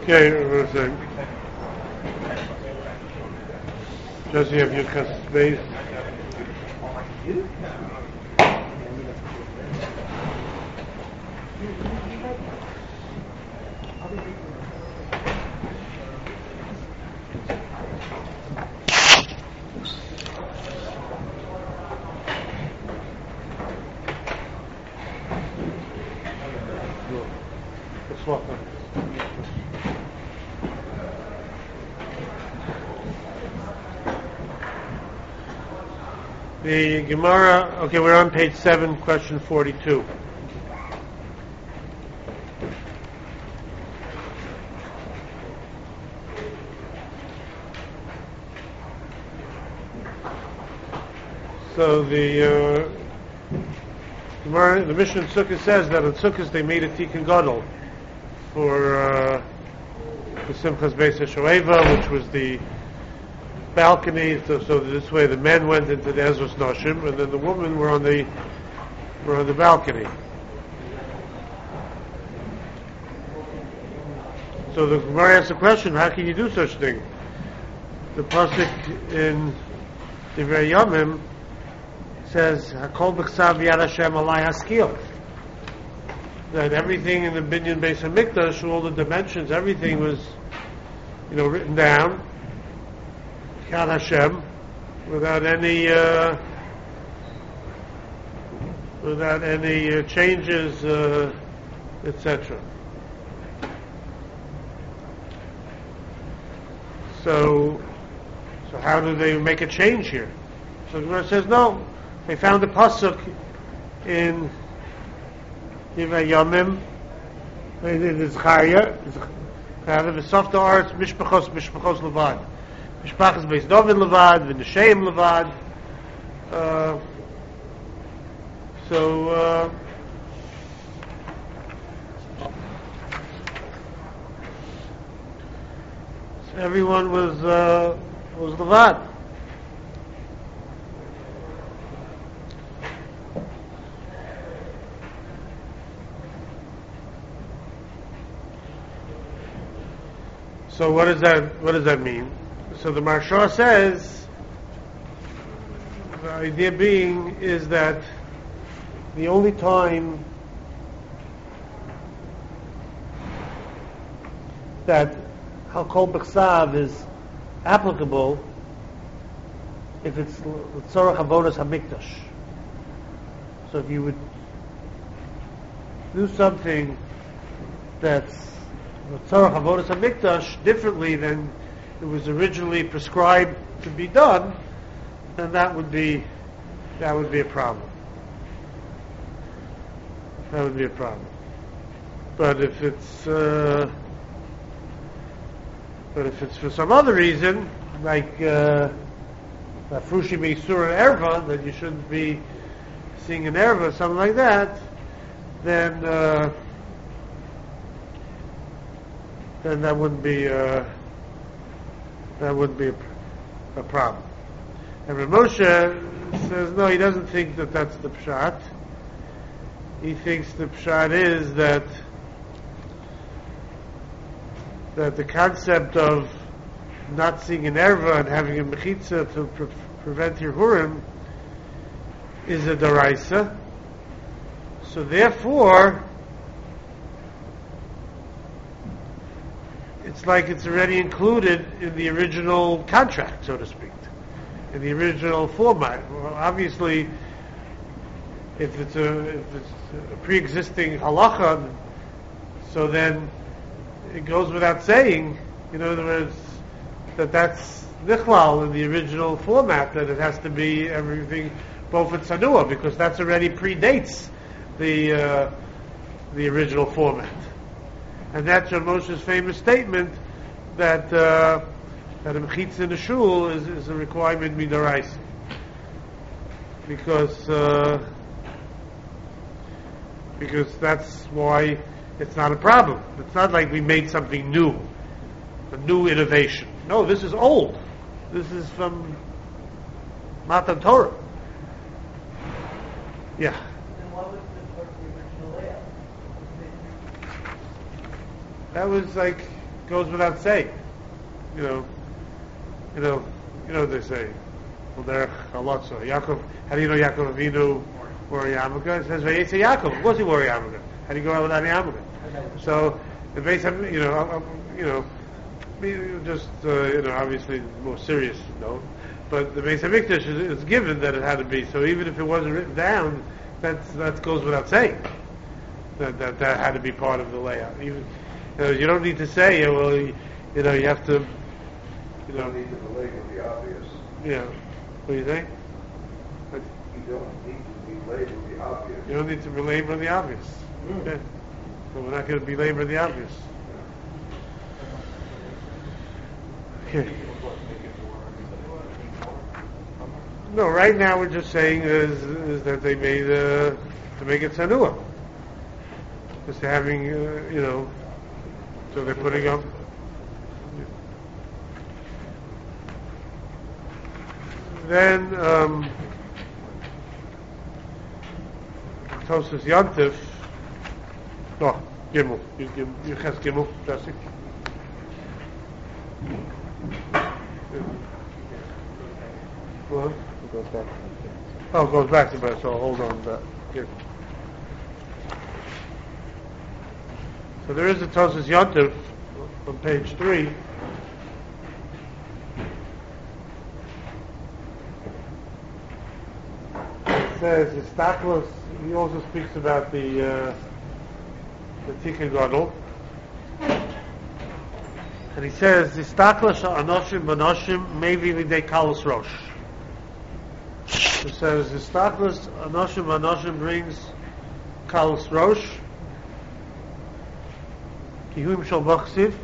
Okay, one second. Jesse, have you cut space? Let's walk on. The Gemara, okay, we're on page 7, question 42. So the Gemara, the Mishnah in Sukkot says that in Sukkot they made a Tikkun Gadol for the Simchas Beis HaShoeva, which was the balcony, so this way the men went into the Ezras Noshim, and then the women were on the balcony. So the Gemara asks the question: how can you do such a thing? The pasuk in Divrei Yomim says, "Hakol b'chsav yad Hashem alai haskil." That everything in the Binyan Beis Hamikdash, all the dimensions, everything was, written down. Yad Hashem, without any changes, etc. So how do they make a change here? So the Gemara says no. They found a pasuk in Divrei Yomim, in Zechariah, v'sof ha'aretz mishpachos levad. Mishpachas Beis David levad, v'nesheim levad. So everyone was levad. So what does that mean? So the Maharsha says, the idea being is that the only time that Hakol B'chsav is applicable if it's Tzorach Avodas HaMikdash. So if you would do something that's Tzorach Avodas HaMikdash differently than it was originally prescribed to be done, then that would be a problem. That would be a problem. But if it's for some other reason, like Frushi Meisur and Erva, that you shouldn't be seeing an Erva, something like that, then that wouldn't be a problem. And Rav Moshe says no, he doesn't think that that's the pshat. He thinks the pshat is that the concept of not seeing an erva and having a mechitza to prevent your hurim is a daraisa. So therefore, it's like it's already included in the original contract, so to speak, in the original format. Well, obviously, if it's a pre-existing halacha, so then it goes without saying, in other words, that's nichlal in the original format, that it has to be everything both at Sanua, because that's already predates the original format. And that's Rav Moshe's famous statement that a mechitza in the shul is a requirement midaraisa, because that's why it's not a problem. It's not like we made something new, a new innovation. No, this is old. This is from Matan Torah. Yeah. Then what was the original layout? That was like goes without saying. You know, you know, you know what they say. Well, there, Yaakov. How do you know Yaakov Avinu wore a yarmulke? It says Vayetze Yaakov. Of course he wore a yarmulke. How do you go out without a yarmulke? So the base, just obviously more serious note. But the Beis Hamikdash is given that it had to be. So even if it wasn't written down, that goes without saying. That had to be part of the layout. Even you don't need to say, you have to. You don't need to belabor the obvious. Yeah. What do you think? You don't need to belabor the obvious. You don't need to belabor the obvious. Okay. So we're not going to belabor the obvious. Okay. No, right now we're just saying is that they made to make it tzanua. Just having so they're putting up. Then Tosas Yontif. Oh, Gimel. You has Gimel, Jesse. What? It goes back. Oh, it goes back to that, so hold on to that. Here. So there is a Tosas Yontif on page 3. It says, Istaklos, he also speaks about the Tikkun Gadol. And he says, Istaklos Anoshim Banoshim Mevi Lidei Kalos Rosh. It says, Istaklos Anoshim Banoshim brings Kalos Rosh. Kihuim Shal Bachsiv.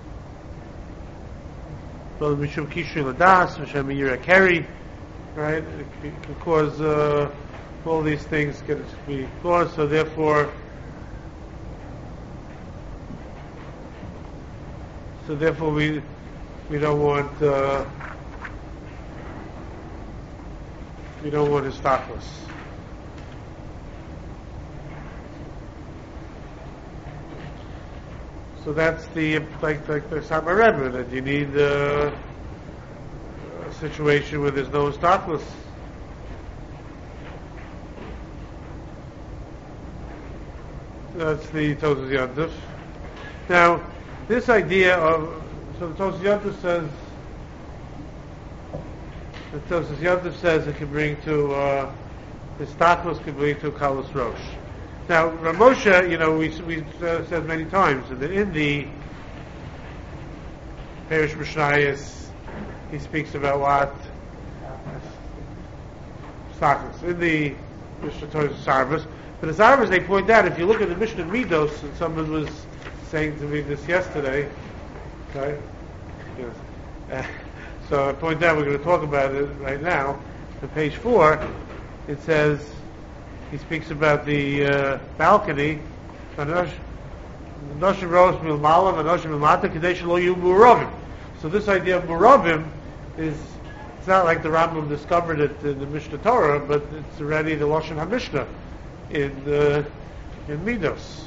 So Mishum Kishu Ladas, Mishum Yira Keri. Right? It can cause all these things can be caused, so therefore we don't want Histaklos. So that's the like the Sama Rebbe, that you need a situation where there's no Histaklos. That's the Tosas Yontif. Now, this idea of, so the Tosas Yontif says it can bring to, the Histaklos can bring to Kalos Rosh. Now, Ramosha, we said many times that in the Perish Mishnayos, he speaks about what? Histaklos. In the Mishnah Torah Sarvas. But as Sarvas, they point out, if you look at the Mishnah Midos, and someone was saying to me this yesterday, okay? Yes. So I point out, we're going to talk about it right now. On page 4, it says, he speaks about the balcony. So this idea of Muravim it's not like the Rambam discovered it in the Mishnah Torah, but it's already the Lashon HaMishnah in Midos.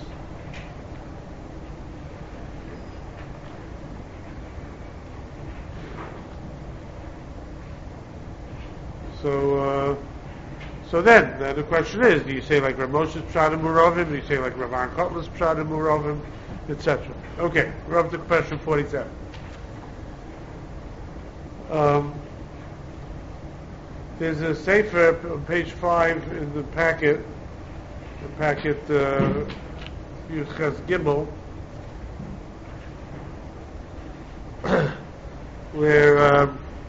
So then the question is, do you say like Rav Moshe's Pshat and Muravim? Do you say like Rav Aaron Kotler's Pshat and Muravim? Etc. Okay, we're up to question 47. There's a sefer on page 5 in the packet Yuchas Gimel, where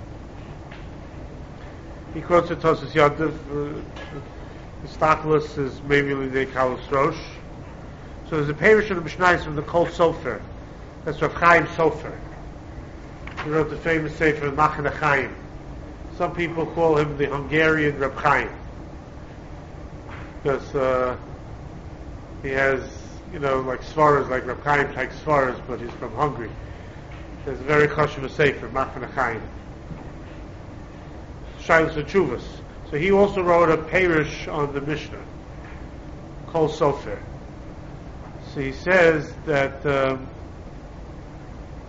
he quotes the Tosas Yontif. Histaklos is maybe Lidei Kalos Rosh. So there's a parish of the Mishnayos from the Kol Sofer. That's Rav Chaim Sofer. He wrote the famous sefer Machane Chaim. Some people call him the Hungarian Rav Chaim, because he has, like Svaras, like Rav Chaim type Svaras, but he's from Hungary. There's a very chashuv sefer, Machane Chaim. Shailos Chuvas. So he also wrote a parish on the Mishnah, Kol Sofer. So he says that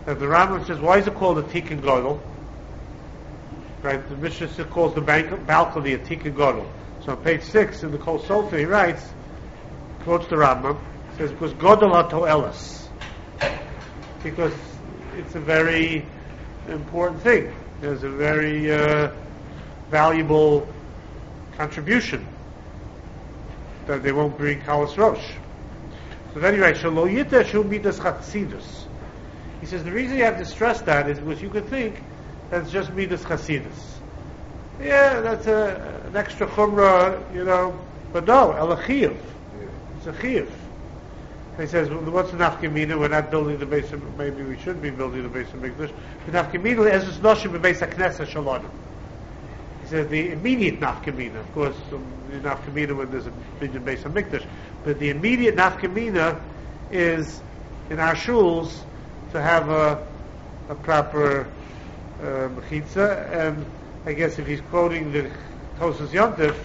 that the Rambam says, why is it called a Tikkun Gadol? Right, the Mishnah calls the balcony a Tikkun Gadol. So on page 6 in the Kol Sofer he writes, quotes the Rambam, says, because Gadol HaTo'elas. Because it's a very important thing. There's a very valuable contribution that they won't bring Kalas Rosh. So anyway, Shelo Yita Shul Midas Chasidus. He says the reason you have to stress that is because you could think that's just Midas Chasidus. Yeah, that's an extra chumrah, but no, Elachiyuv. It's a chiyuv. He says, well, what's the nafkamina? We're not building the base of, maybe we should be building the base of Mikdash. The nafkamina is just noshim base of Knesset Shalom. He says the immediate nafkamina, of course, the nafkamina when there's a big base of Mikdash, but the immediate nafkamina is in our shuls to have a proper mechitza, and I guess if he's quoting the Tosas Yontif,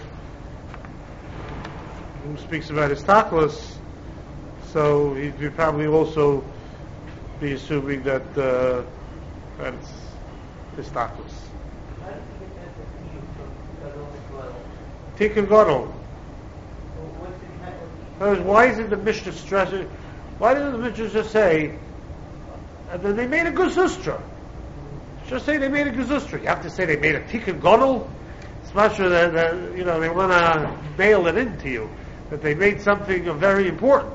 who speaks about Istaklos, so he'd probably also be assuming that it's Istaklos. Tikkun Gadol. Why isn't the Mishnah stressing? Why doesn't the Mishnah just say, and then they made a Guzustra? Just say they made a Guzustra. You have to say they made a Tikkun Gadol. It's much that they want to mail it into you that they made something very important.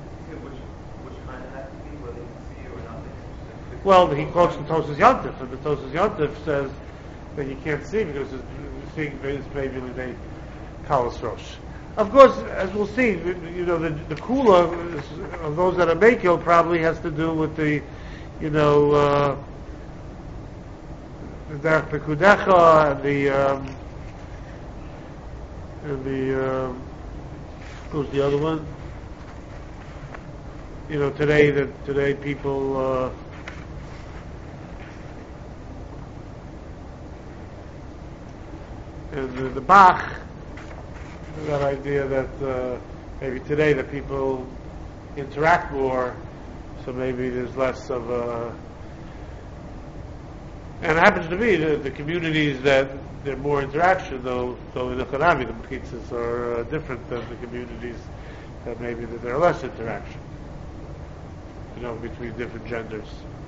Well, he quotes the Tosas Yontif, and the Tosas Yontif says that you can't see because seeing is maybe they Kalas Rosh. Of course, as we'll see, the kula of those that are Mekil probably has to do with the Derech Pekudecha and the who's the other one? Today people. And the Bach, that idea that maybe today that people interact more, so maybe there's less of a... And it happens to be the communities that there's more interaction, though in the Hanami the Mechitzas are different than the communities that maybe that there are less interaction, between different genders.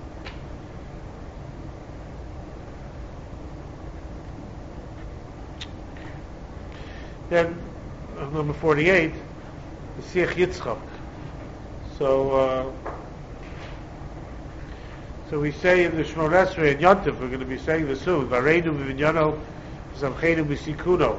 Then, number 48, the Siach Yitzchak. So we say in the Shmona Esrei and Yontif, we're going to be saying this soon, Vareinu v'vinyano v'samcheinu v'sikuno.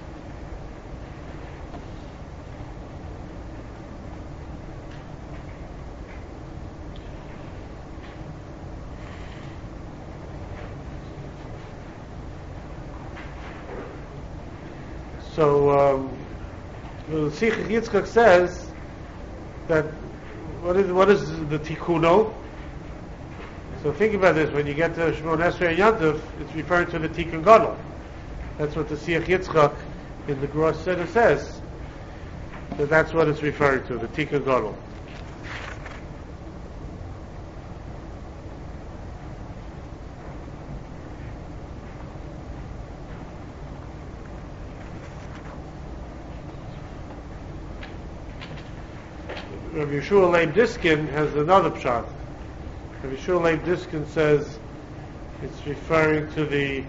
So the Siach Yitzchak says that what is the Tikkuno? So think about this: when you get to Shmona Esrei and Yontif, it's referring to the Tikkun Gadol. That's what the Siach Yitzchak in the Gross Seder says. That's what it's referring to, the Tikkun Gadol. Rabbi Yeshua Leib Diskin has another pshat. Rabbi Yeshua Leib Diskin says it's referring to the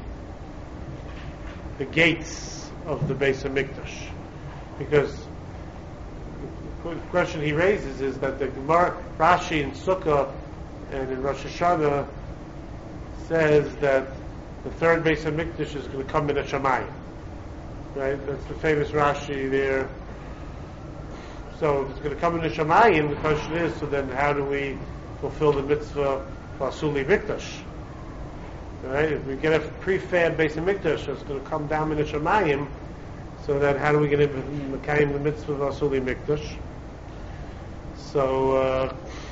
gates of the Beis HaMikdash, because the question he raises is that the Gemara, Rashi in Sukkah and in Rosh Hashanah says that the third Beis HaMikdash is going to come in a Shamayim. Right? That's the famous Rashi there. So if it's going to come in the Shamayim, the question is, so then how do we fulfill the mitzvah for Asuli Mikdash? Right? If we get a prefab Beis HaMikdash, it's going to come down in the Shamayim, so then how do we get the mitzvah of Asuli Mikdash? So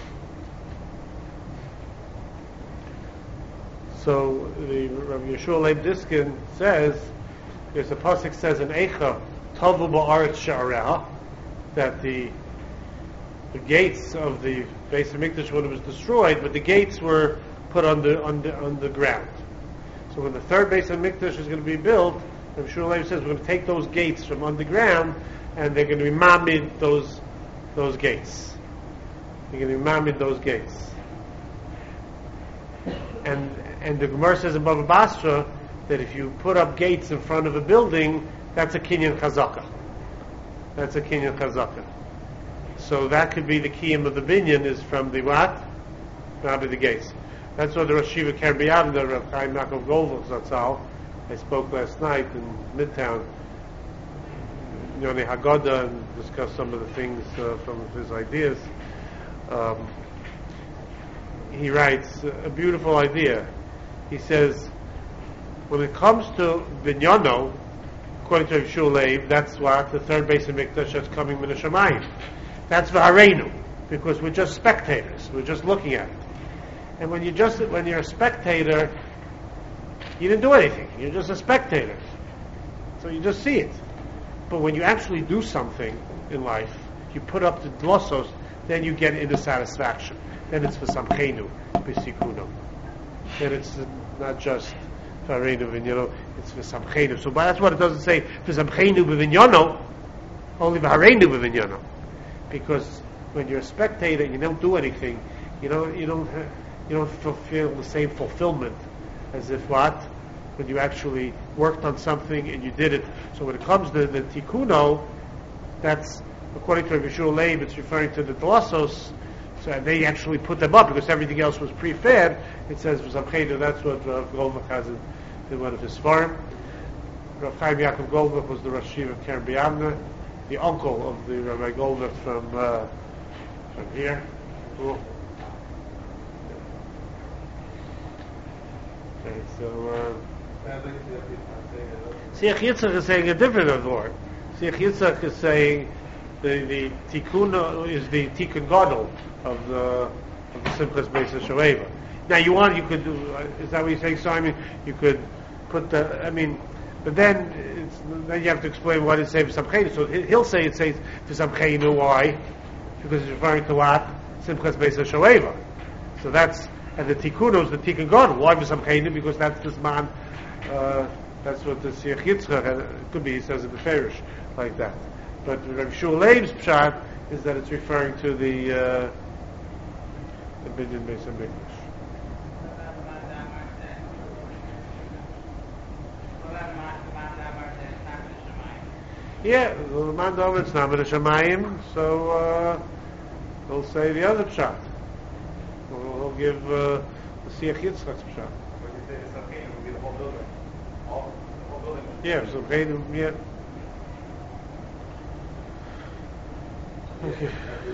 the Rabbi Yeshua Leib Diskin says, there's a pasuk says in Eicha, Tovu ba'aretz she'areha, that the the gates of the Beis Hamikdash when it was destroyed, but the gates were put on the ground. So when the third Beis Hamikdash is going to be built, Rabbi Shmuel Levi says we're going to take those gates from underground, and they're going to be mamid those gates. They're going to be mamid those gates. And the Gemara says in Bava Basra that if you put up gates in front of a building, that's a kinyan chazaka. That's a kinyan chazaka. So that could be the kiyum of the binyan is from the what? Not the gates. That's what the Rosh Yeshiva Keren B'Yavneh, Rav Chaim Yaakov Goldberg Zatzal. I spoke last night in Midtown, Yonei Haggadah, and discussed some of the things from his ideas. He writes a beautiful idea. He says, when it comes to Binyano, according to Rav Shmuel Leib, that's what the third Beis Hamikdash that's coming min Hashamayim. That's v'hareinu, because we're just spectators. We're just looking at it. And when you're a spectator, you didn't do anything. You're just a spectator. So you just see it. But when you actually do something in life, you put up the glossos, then you get into satisfaction. Then it's for samchenu, b'sikuno. Then it's not just v'hareinu v'nyano, it's for samchenu. So that's what it doesn't say for samchenu b'vinyano, only v'hareinu b'vinyano. Because when you're a spectator and you don't do anything, you don't fulfill the same fulfillment as if what? When you actually worked on something and you did it. So when it comes to the tikkuno, that's, according to Rabbi Shmuel Leib, it's referring to the glossos, so they actually put them up because everything else was pre-fed. It says, that's what Rav Goldberg has in one of his farm. Rav Chaim Yaakov Goldberg was the Rosh Yeshiva of Keren B'Yavneh, the uncle of the Rabbi Goldberg from here. Cool. Okay, so Siach Yitzchak is saying a different word. Siach Yitzchak is saying the tikkun is the tikkun gadol of the Simchas Beis HaShoeva. Now you could do, is that what you're saying, Simon? You could put but then you have to explain what it says for Samchenu. So he'll say it says for Samchenu. Why? Because it's referring to what? Simchas Beis HaShoeva. So that's, and the tikkunos, the tikkun gadol. Why for Samchenu? Because that's this man. That's what the Siach Yitzchak, it could be, he says in the Farish, like that. But Rav Shmuel Leib's pshat is that it's referring to the Binyan Beis Hamikdash. Yeah, the man Dover, it's not min Hashamayim, so he'll say the other pshat. He'll give the Siach Yitzchak's pshat. Yeah, so yeah. Okay.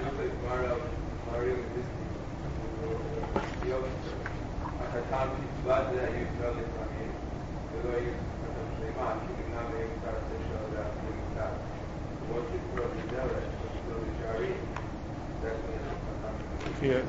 Yeah.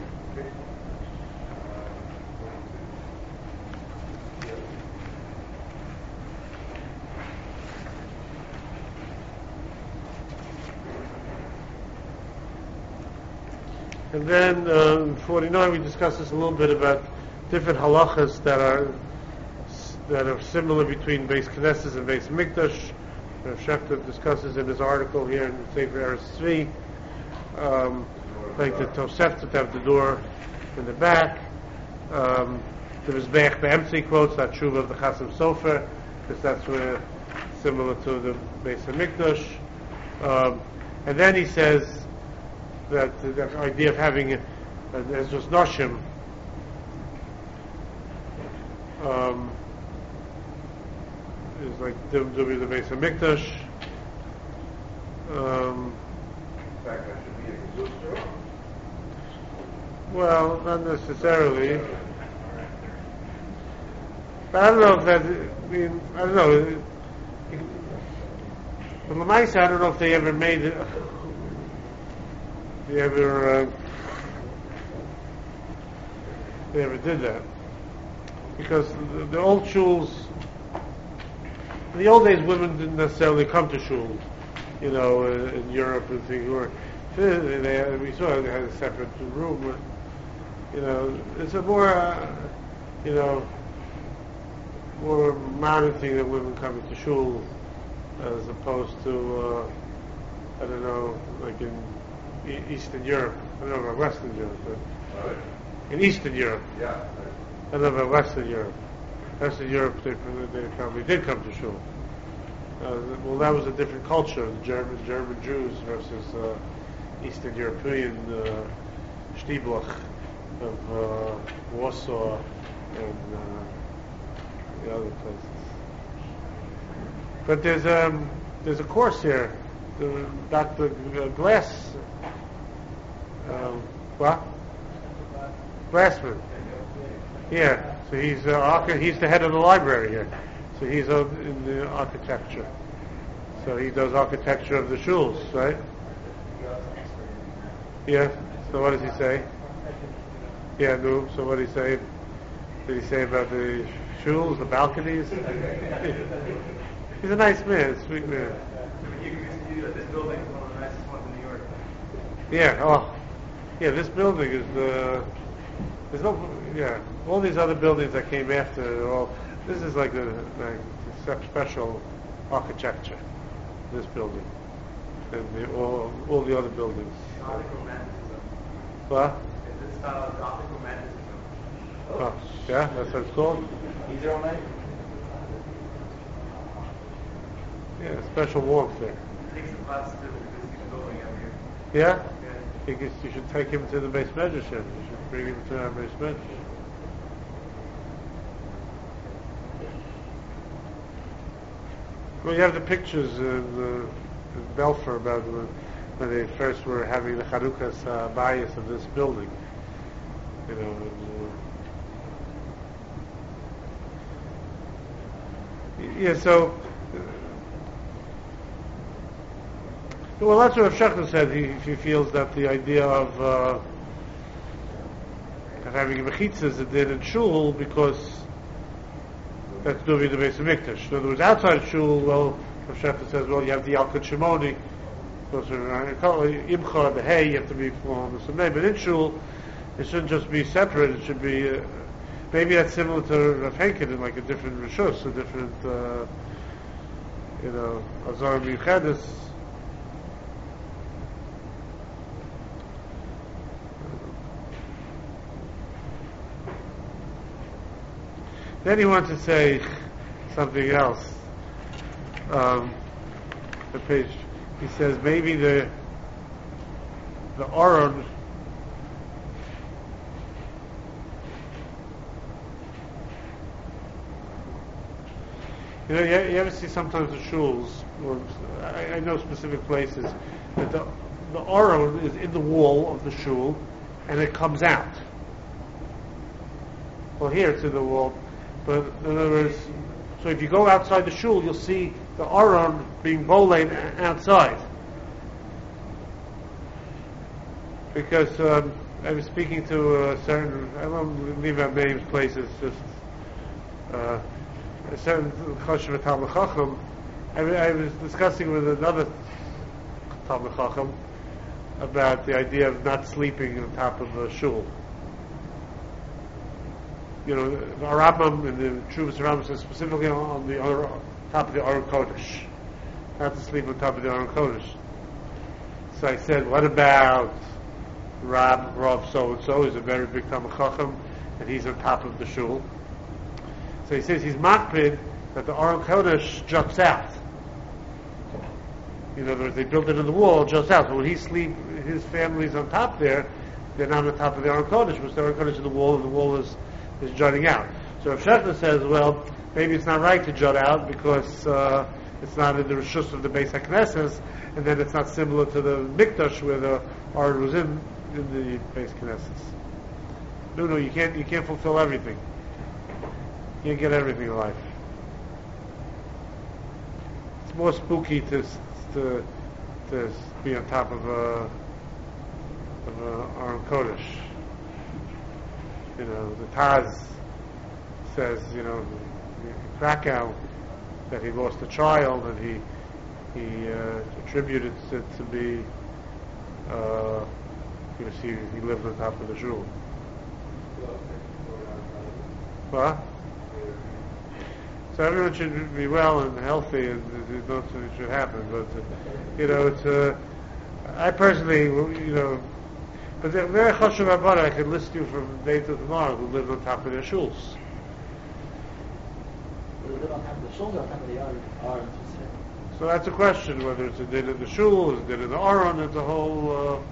And then 49, we discussed this a little bit about different halachas that are similar between Beis Knesset and Beis Mikdash. Rav Shechter discusses in his article here in the Sefer Eretz Tzvi, like the Tosefta to have the door in the back. The Mizbeach Be'emtzi quotes that tshuva of the Chasam Sofer, because that's where similar to the Beis Hamikdash. And then he says that the idea of having as just Noshim is like the Beis Hamikdash. Well, not necessarily. But I don't know if that. I don't know. But Lamaisa, I don't know if they ever made it. They ever did that, because the old shuls, in the old days, women didn't necessarily come to shul, in Europe and things. We saw they had a separate room. You know, it's a more, you know, more modern thing that women coming to shul as opposed to, I don't know, like in Eastern Europe. I don't know about Western Europe, but in Eastern Europe. Yeah. I don't know about Western Europe. Western Europe, they probably did come to shul. Well, that was a different culture, the German Jews versus Eastern European Stieblach of Warsaw and the other places. But there's a course here. Dr. Glass, what? Glassman. Yeah. So he's the head of the library here. So he's in the architecture. So he does architecture of the shuls, right? Yeah. So what does he say? Yeah, no. So what did he say? Did he say about the shuls, the balconies? He's a nice man, a sweet man. This building is one of the nicest ones in New York. Yeah. Oh, yeah. This building is there's no. Yeah. All these other buildings that came after, they're all. This is like a special architecture. This building and all the other buildings. Gothic romanticism. What? It's this style of Gothic romanticism. Oh, yeah. That's what it's called. He's your own name? Yeah. Special warmth there. Takes the class to this building every year. Yeah. Yeah. I guess you should take him to the base measure. You should bring him to our base measure. Well, you have the pictures in Belfer about when they first were having the Chanukas bias of this building. You know. Yeah. So. Well, that's what Rav Shechner said. He feels that the idea of having mechitzas it did in shul because that's doing the base of mikdash. In other words, outside shul, well, Rav Shechner says, well, you have the Yalkut Shimoni, Imcha, the hay, you have to be on the Sunnah. But in shul, it shouldn't just be separate. It should be maybe that's similar to Rav Henkin in like a different rishus, a different, Azar Miuchedes. Then he wants to say something else. The page, he says maybe the Aron you ever see sometimes the shuls, or I know specific places, that the Aron is in the wall of the shul and it comes out. Well, here it's in the wall. But in other words, so if you go outside the shul, you'll see the Aron being bowling outside. Because I was speaking to a certain, I won't leave out names, places, just a certain Choshev Talmud Chacham. I was discussing with another Talmud Chacham about the idea of not sleeping on top of a shul. You know, the Rambam in the Chuvas Rambam says specifically on the top of the Aron Kodesh, not to sleep on top of the Aron Kodesh. So I said, what about Rav so and so? He's a very big Talmud Chacham, and he's on top of the shul. So he says he's makpid that the Aron Kodesh juts out. In other words, they built it in the wall, it juts out. So when he sleeps, his family's on top there. They're not on top of the Aron Kodesh, because the Aron Kodesh is in the wall, and the wall is jutting out. So Rav Shechner says, well, maybe it's not right to jut out because it's not in the rishus of the Beis HaKnesses, and then it's not similar to the Mikdash where the Aron was in the Beis HaKnesses. No, you can't fulfill everything. You can't get everything in life. It's more spooky to be on top of a Aron Kodesh. You know, the Taz says, you know, in Krakow, that he lost a child, and he attributed it to be you see, he lived on top of the shul. What? So everyone should be well and healthy, and nothing should happen. But it's I personally, but they're very chashuv about it. I could list you from day to tomorrow who lived on top of their shuls. They live on top of the shuls or on top of the arms. So that's a question whether it's a din in the shul, it's a din in the aron. It's a whole,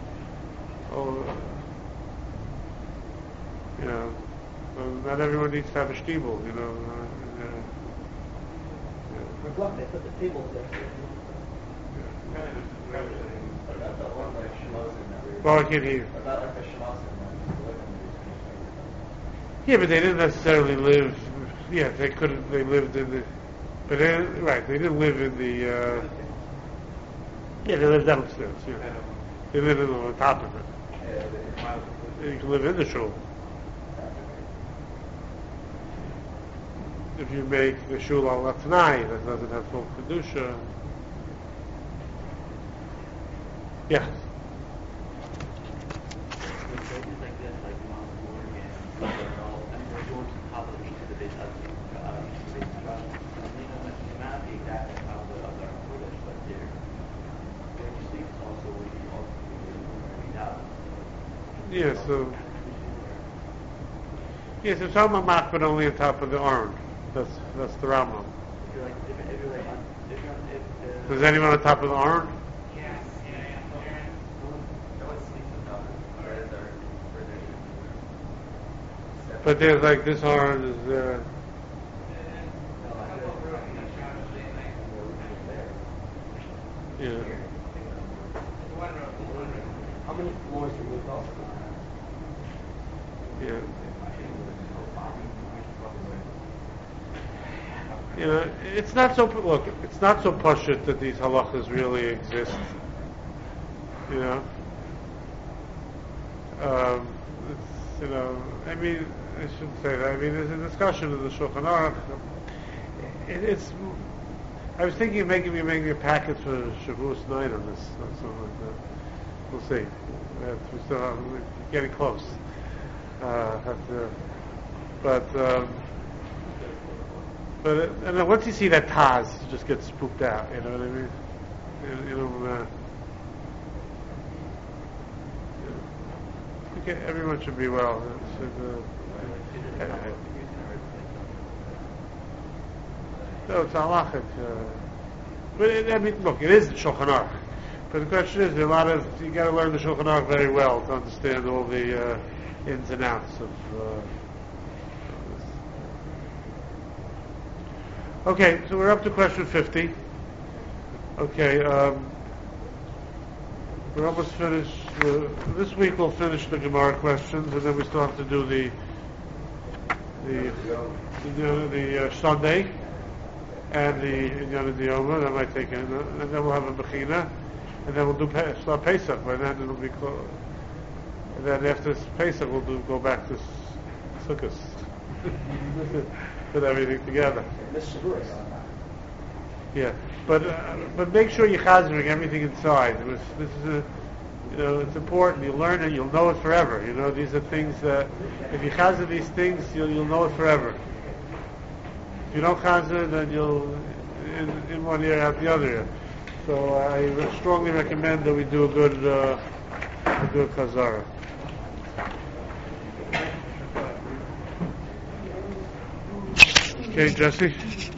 not everyone needs to have a shtibel, For Gluck, they put the tables there. Well, I can't hear you. About like the Shemasim. Yeah, but they didn't necessarily live. Yeah, they couldn't. They lived in the. But they didn't live in the. They lived downstairs. Yeah, they lived on top of it. You can live in the shul. If you make the shul al latnai that doesn't have full kedusha. Yeah. Yes, it's on Mamach, but only on top of the Aron. That's the Rambam. Is anyone on top of the Aron? But there's like this Aron is there. Yeah. How many floors do we go? Yeah. It's not so. Look, it's not so pashut that these halachas really exist. I mean, I shouldn't say that. I mean, there's a discussion in the Shulchan Aruch. I was thinking of making a packet for Shavuos night on this, something like that. We'll see. We're getting close. But then once you see that Taz, you just get spooked out. You know what I mean? Okay, everyone should be well. No, it's halachic. But look, it is the Shulchan Aruch. But the question is, you got to learn the Shulchan Aruch very well to understand all the ins and outs of this. Okay, so we're up to question 50. Okay, we're almost finished. This week we'll finish the Gemara questions, and then we still have to do the Sunday and the Inyan Diyoma. That might take, and then we'll have a Bechina, and then we'll start Pesach. By then it'll be close. And then after Pesach we'll go back to Sukkot. Put everything together. Yeah, but make sure you're chazering everything inside. This is it's important. You'll learn it. You'll know it forever. These are things that if you chazer these things, you'll know it forever. If you don't chazer, then you'll in one ear out the other ear. So I strongly recommend that we do a good chazara. Okay, Jesse.